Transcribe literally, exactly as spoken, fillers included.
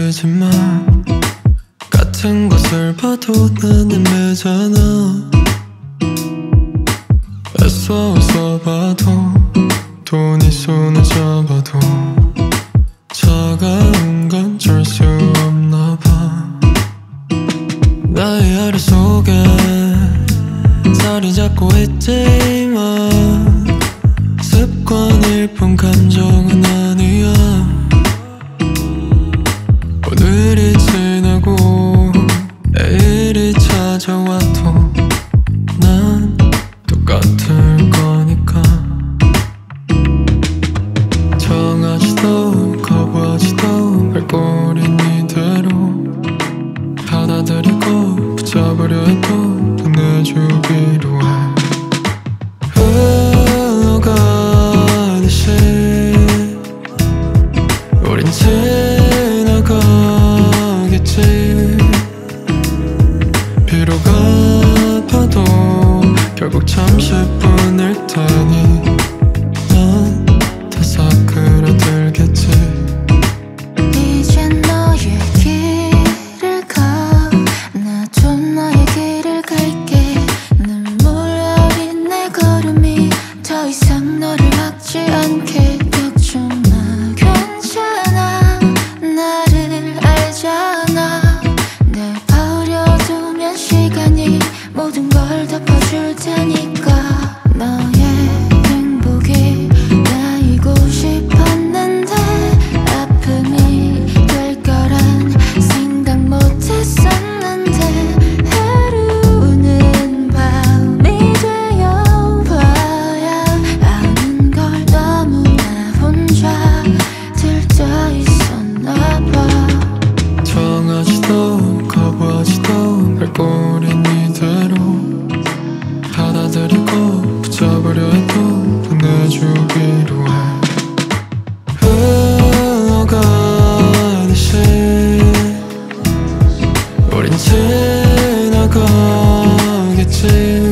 모르지만 같은 것을 봐도 난 애매잖아. 애써 웃어봐도 돈이 손에 잡아도 차가운 건 줄 수 없나 봐. 나의 하루 속에 자리 잡고 있지만 습관일 뿐 감정은 아니야. 오늘이 지나고 내일이 찾아와도 난 똑같을 거니까. 정하지도 거부하지도 발꼬린 이대로 받아들이고 붙잡으려 해도 보내주기로 해. 흘러가듯이 우린 지나가겠지. 비록 아파도 결국 잠시뿐일 테니 난 다 사그라들겠지. 이젠 너의 길을 가, 나도 너의 길을 갈게. 눈물 어린 내 걸음이 더 이상 너를 막지 않게. 걱정 마, 괜찮아. 나를 알잖아. 날 버려두면 시간이 모든 걸 덮어줄 테니까. 너의 행복이 나이고 싶었는데 아픔이 될 거란 생각 못했었는데 하루는 밤이 되어봐야 아는 걸 너무나 혼자 들떠 있었나 봐. 정하지도 거부하지도 발꼬린 이대로 받아들이고 붙잡으려 해도 보내주기로 해. 흘러가듯이 우린 지나가겠지.